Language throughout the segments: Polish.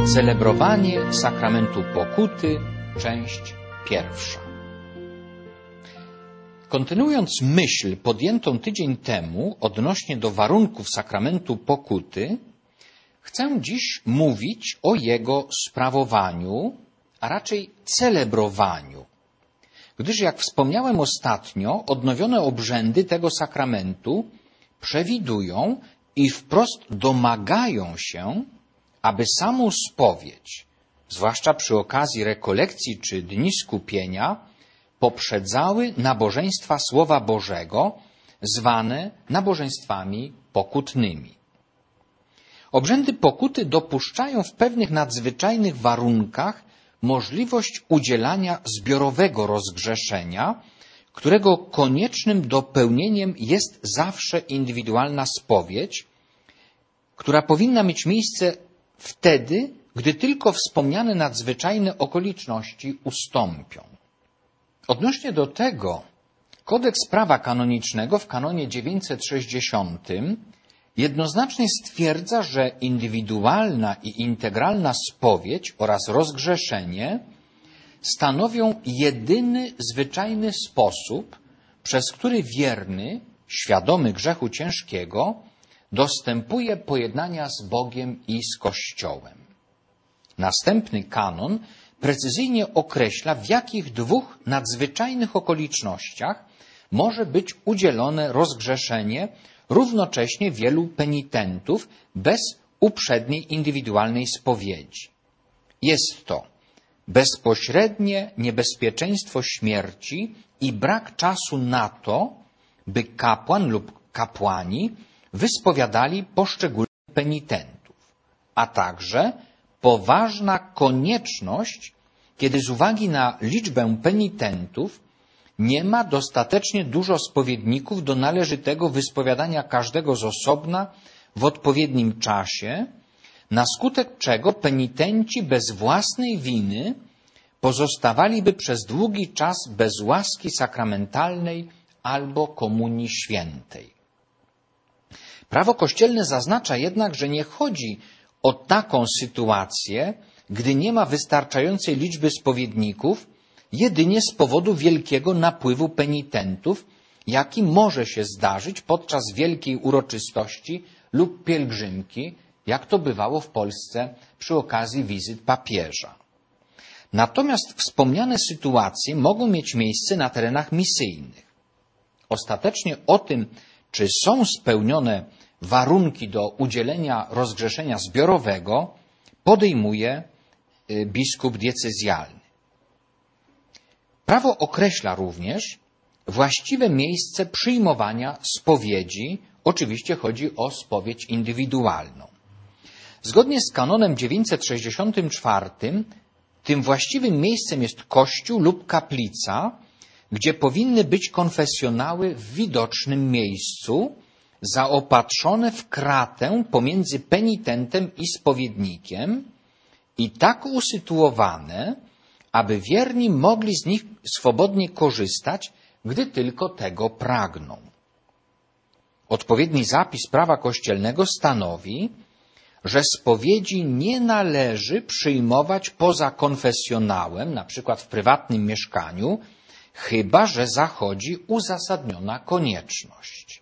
Celebrowanie sakramentu pokuty, część pierwsza. Kontynuując myśl podjętą tydzień temu odnośnie do warunków sakramentu pokuty, chcę dziś mówić o jego sprawowaniu, a raczej celebrowaniu. Gdyż, jak wspomniałem ostatnio, odnowione obrzędy tego sakramentu przewidują i wprost domagają się, aby samą spowiedź, zwłaszcza przy okazji rekolekcji czy dni skupienia, poprzedzały nabożeństwa Słowa Bożego, zwane nabożeństwami pokutnymi. Obrzędy pokuty dopuszczają w pewnych nadzwyczajnych warunkach możliwość udzielania zbiorowego rozgrzeszenia, którego koniecznym dopełnieniem jest zawsze indywidualna spowiedź, która powinna mieć miejsce wtedy, gdy tylko wspomniane nadzwyczajne okoliczności ustąpią. Odnośnie do tego kodeks prawa kanonicznego w kanonie 960 jednoznacznie stwierdza, że indywidualna i integralna spowiedź oraz rozgrzeszenie stanowią jedyny zwyczajny sposób, przez który wierny, świadomy grzechu ciężkiego, dostępuje pojednania z Bogiem i z Kościołem. Następny kanon precyzyjnie określa, w jakich dwóch nadzwyczajnych okolicznościach może być udzielone rozgrzeszenie równocześnie wielu penitentów bez uprzedniej indywidualnej spowiedzi. Jest to bezpośrednie niebezpieczeństwo śmierci i brak czasu na to, by kapłan lub kapłani wyspowiadali poszczególnych penitentów, a także poważna konieczność, kiedy z uwagi na liczbę penitentów nie ma dostatecznie dużo spowiedników do należytego wyspowiadania każdego z osobna w odpowiednim czasie, na skutek czego penitenci bez własnej winy pozostawaliby przez długi czas bez łaski sakramentalnej albo komunii świętej. Prawo kościelne zaznacza jednak, że nie chodzi o taką sytuację, gdy nie ma wystarczającej liczby spowiedników, jedynie z powodu wielkiego napływu penitentów, jaki może się zdarzyć podczas wielkiej uroczystości lub pielgrzymki, jak to bywało w Polsce przy okazji wizyt papieża. Natomiast wspomniane sytuacje mogą mieć miejsce na terenach misyjnych. Ostatecznie o tym, czy są spełnione warunki do udzielenia rozgrzeszenia zbiorowego, podejmuje biskup diecezjalny. Prawo określa również właściwe miejsce przyjmowania spowiedzi, oczywiście chodzi o spowiedź indywidualną. Zgodnie z kanonem 964 tym właściwym miejscem jest kościół lub kaplica, gdzie powinny być konfesjonały w widocznym miejscu, zaopatrzone w kratę pomiędzy penitentem i spowiednikiem i tak usytuowane, aby wierni mogli z nich swobodnie korzystać, gdy tylko tego pragną. Odpowiedni zapis prawa kościelnego stanowi, że spowiedzi nie należy przyjmować poza konfesjonałem, na przykład w prywatnym mieszkaniu, chyba że zachodzi uzasadniona konieczność.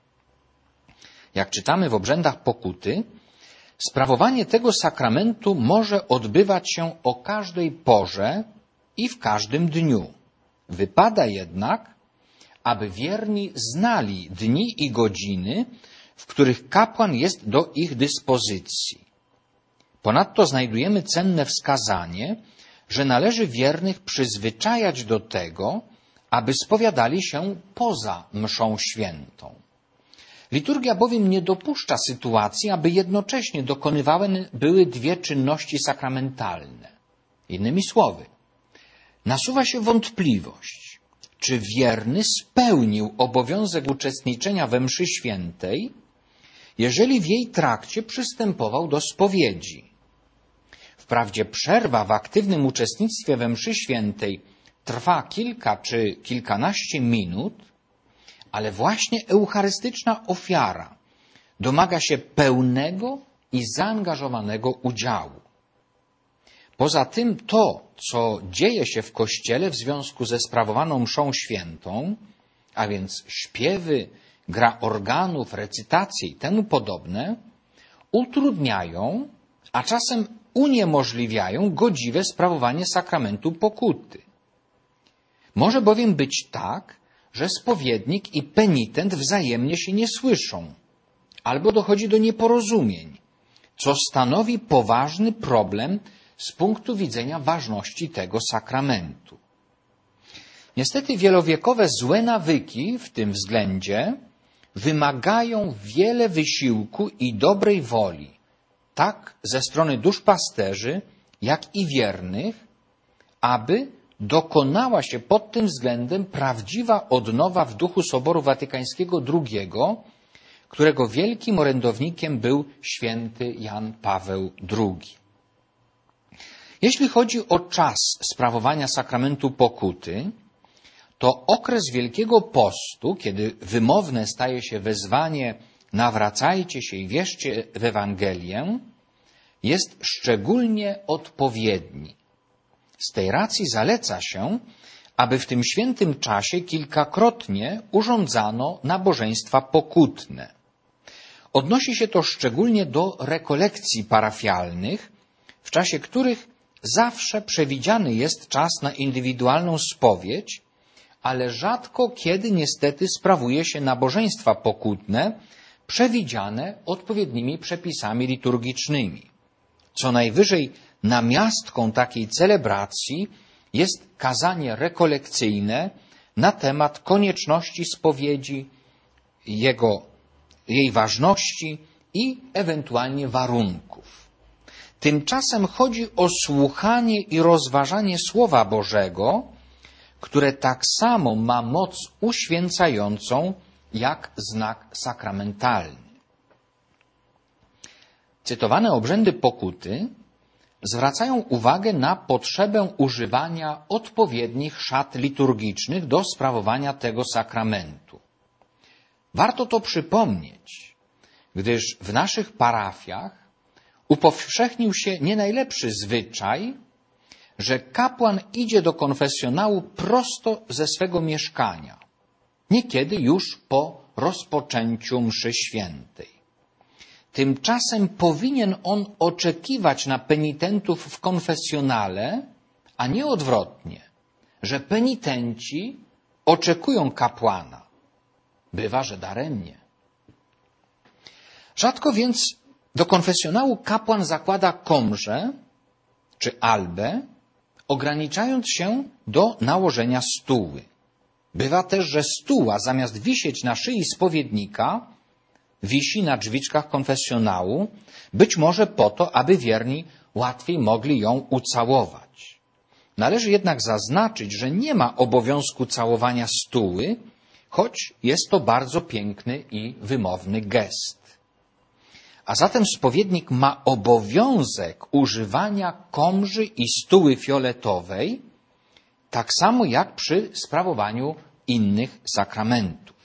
Jak czytamy w obrzędach pokuty, sprawowanie tego sakramentu może odbywać się o każdej porze i w każdym dniu. Wypada jednak, aby wierni znali dni i godziny, w których kapłan jest do ich dyspozycji. Ponadto znajdujemy cenne wskazanie, że należy wiernych przyzwyczajać do tego, aby spowiadali się poza mszą świętą. Liturgia bowiem nie dopuszcza sytuacji, aby jednocześnie dokonywane były dwie czynności sakramentalne. Innymi słowy, nasuwa się wątpliwość, czy wierny spełnił obowiązek uczestniczenia we mszy świętej, jeżeli w jej trakcie przystępował do spowiedzi. Wprawdzie przerwa w aktywnym uczestnictwie we mszy świętej trwa kilka czy kilkanaście minut, ale właśnie eucharystyczna ofiara domaga się pełnego i zaangażowanego udziału. Poza tym to, co dzieje się w Kościele w związku ze sprawowaną mszą świętą, a więc śpiewy, gra organów, recytacje i temu podobne, utrudniają, a czasem uniemożliwiają godziwe sprawowanie sakramentu pokuty. Może bowiem być tak, że spowiednik i penitent wzajemnie się nie słyszą, albo dochodzi do nieporozumień, co stanowi poważny problem z punktu widzenia ważności tego sakramentu. Niestety wielowiekowe złe nawyki w tym względzie wymagają wiele wysiłku i dobrej woli, tak ze strony duszpasterzy, jak i wiernych, aby dokonała się pod tym względem prawdziwa odnowa w duchu Soboru Watykańskiego II, którego wielkim orędownikiem był święty Jan Paweł II. Jeśli chodzi o czas sprawowania sakramentu pokuty, to okres Wielkiego Postu, kiedy wymowne staje się wezwanie nawracajcie się i wierzcie w Ewangelię, jest szczególnie odpowiedni. Z tej racji zaleca się, aby w tym świętym czasie kilkakrotnie urządzano nabożeństwa pokutne. Odnosi się to szczególnie do rekolekcji parafialnych, w czasie których zawsze przewidziany jest czas na indywidualną spowiedź, ale rzadko kiedy niestety sprawuje się nabożeństwa pokutne przewidziane odpowiednimi przepisami liturgicznymi. Co najwyżej namiastką takiej celebracji jest kazanie rekolekcyjne na temat konieczności spowiedzi, jej ważności i ewentualnie warunków. Tymczasem chodzi o słuchanie i rozważanie Słowa Bożego, które tak samo ma moc uświęcającą jak znak sakramentalny. Cytowane obrzędy pokuty zwracają uwagę na potrzebę używania odpowiednich szat liturgicznych do sprawowania tego sakramentu. Warto to przypomnieć, gdyż w naszych parafiach upowszechnił się nie najlepszy zwyczaj, że kapłan idzie do konfesjonału prosto ze swego mieszkania, niekiedy już po rozpoczęciu mszy świętej. Tymczasem powinien on oczekiwać na penitentów w konfesjonale, a nie odwrotnie, że penitenci oczekują kapłana. Bywa, że daremnie. Rzadko więc do konfesjonału kapłan zakłada komrze czy albę, ograniczając się do nałożenia stuły. Bywa też, że stuła zamiast wisieć na szyi spowiednika, wisi na drzwiczkach konfesjonału, być może po to, aby wierni łatwiej mogli ją ucałować. Należy jednak zaznaczyć, że nie ma obowiązku całowania stuły, choć jest to bardzo piękny i wymowny gest. A zatem spowiednik ma obowiązek używania komrzy i stuły fioletowej, tak samo jak przy sprawowaniu innych sakramentów.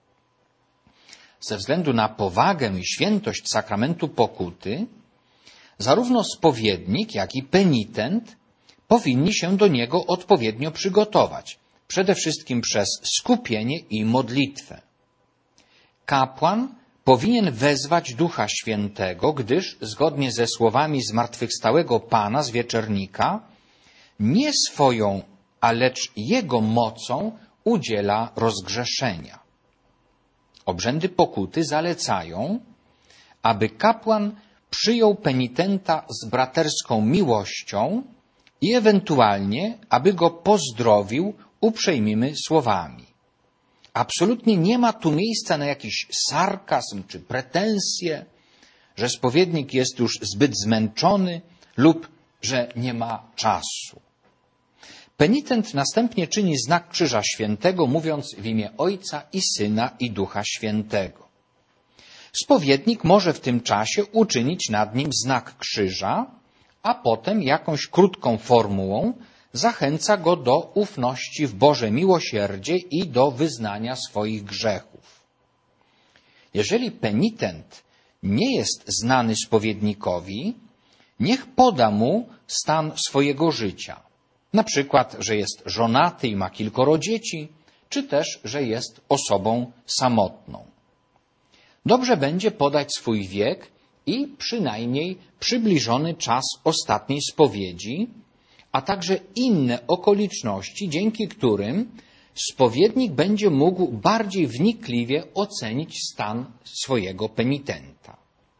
Ze względu na powagę i świętość sakramentu pokuty, zarówno spowiednik, jak i penitent powinni się do niego odpowiednio przygotować, przede wszystkim przez skupienie i modlitwę. Kapłan powinien wezwać Ducha Świętego, gdyż, zgodnie ze słowami zmartwychwstałego Pana z Wieczernika, nie swoją, a lecz Jego mocą udziela rozgrzeszenia. Obrzędy pokuty zalecają, aby kapłan przyjął penitenta z braterską miłością i ewentualnie, aby go pozdrowił uprzejmymi słowami. Absolutnie nie ma tu miejsca na jakiś sarkazm czy pretensje, że spowiednik jest już zbyt zmęczony lub że nie ma czasu. Penitent następnie czyni znak Krzyża Świętego, mówiąc w imię Ojca i Syna i Ducha Świętego. Spowiednik może w tym czasie uczynić nad nim znak krzyża, a potem jakąś krótką formułą zachęca go do ufności w Boże miłosierdzie i do wyznania swoich grzechów. Jeżeli penitent nie jest znany spowiednikowi, niech poda mu stan swojego życia. Na przykład, że jest żonaty i ma kilkoro dzieci, czy też, że jest osobą samotną. Dobrze będzie podać swój wiek i przynajmniej przybliżony czas ostatniej spowiedzi, a także inne okoliczności, dzięki którym spowiednik będzie mógł bardziej wnikliwie ocenić stan swojego penitenta.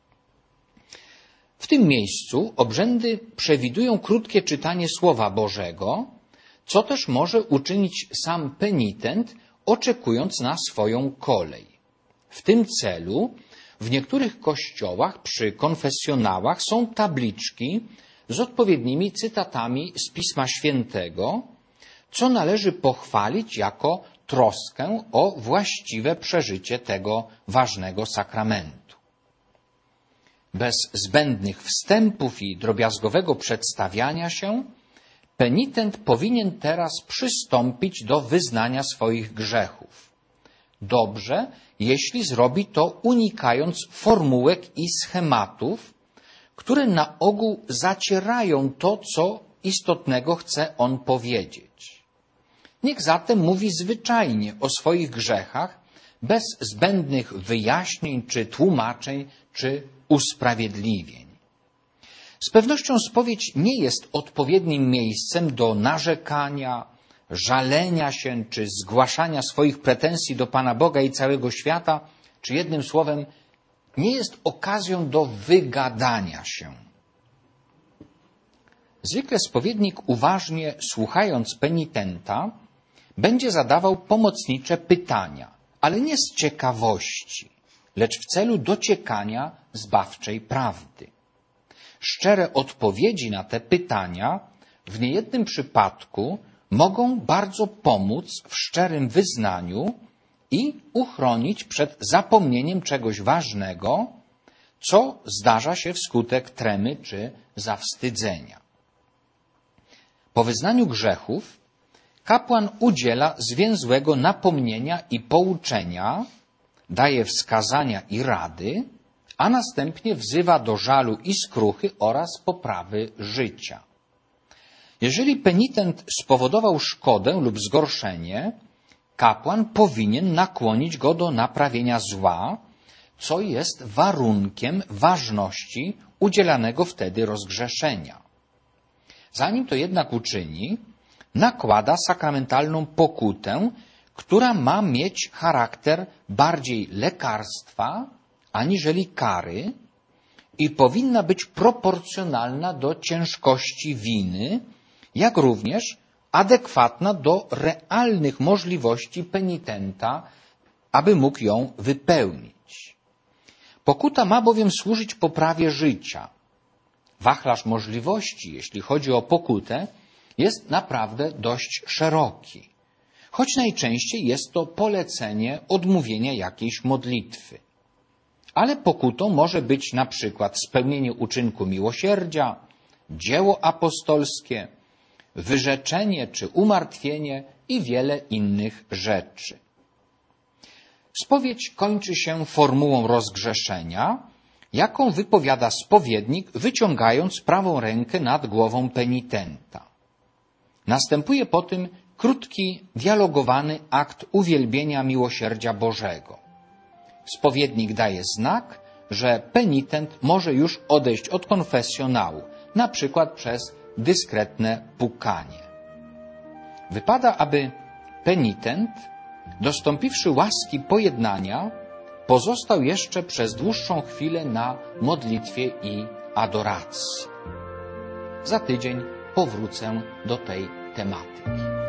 W tym miejscu obrzędy przewidują krótkie czytanie Słowa Bożego, co też może uczynić sam penitent, oczekując na swoją kolej. W tym celu w niektórych kościołach przy konfesjonałach są tabliczki z odpowiednimi cytatami z Pisma Świętego, co należy pochwalić jako troskę o właściwe przeżycie tego ważnego sakramentu. Bez zbędnych wstępów i drobiazgowego przedstawiania się, penitent powinien teraz przystąpić do wyznania swoich grzechów. Dobrze, jeśli zrobi to unikając formułek i schematów, które na ogół zacierają to, co istotnego chce on powiedzieć. Niech zatem mówi zwyczajnie o swoich grzechach, bez zbędnych wyjaśnień, czy tłumaczeń, czy usprawiedliwień. Z pewnością spowiedź nie jest odpowiednim miejscem do narzekania, żalenia się, czy zgłaszania swoich pretensji do Pana Boga i całego świata, czy jednym słowem, nie jest okazją do wygadania się. Zwykle spowiednik, uważnie słuchając penitenta, będzie zadawał pomocnicze pytania, ale nie z ciekawości, lecz w celu dociekania zbawczej prawdy. Szczere odpowiedzi na te pytania w niejednym przypadku mogą bardzo pomóc w szczerym wyznaniu i uchronić przed zapomnieniem czegoś ważnego, co zdarza się wskutek tremy czy zawstydzenia. Po wyznaniu grzechów kapłan udziela zwięzłego napomnienia i pouczenia, daje wskazania i rady, a następnie wzywa do żalu i skruchy oraz poprawy życia. Jeżeli penitent spowodował szkodę lub zgorszenie, kapłan powinien nakłonić go do naprawienia zła, co jest warunkiem ważności udzielanego wtedy rozgrzeszenia. Zanim to jednak uczyni, nakłada sakramentalną pokutę, która ma mieć charakter bardziej lekarstwa aniżeli kary i powinna być proporcjonalna do ciężkości winy, jak również adekwatna do realnych możliwości penitenta, aby mógł ją wypełnić. Pokuta ma bowiem służyć poprawie życia. Wachlarz możliwości, jeśli chodzi o pokutę, jest naprawdę dość szeroki, choć najczęściej jest to polecenie odmówienia jakiejś modlitwy. Ale pokutą może być na przykład spełnienie uczynku miłosierdzia, dzieło apostolskie, wyrzeczenie czy umartwienie i wiele innych rzeczy. Spowiedź kończy się formułą rozgrzeszenia, jaką wypowiada spowiednik, wyciągając prawą rękę nad głową penitenta. Następuje po tym krótki, dialogowany akt uwielbienia miłosierdzia Bożego. Spowiednik daje znak, że penitent może już odejść od konfesjonału, na przykład przez dyskretne pukanie. Wypada, aby penitent, dostąpiwszy łaski pojednania, pozostał jeszcze przez dłuższą chwilę na modlitwie i adoracji. Za tydzień powrócę do tej tematyki.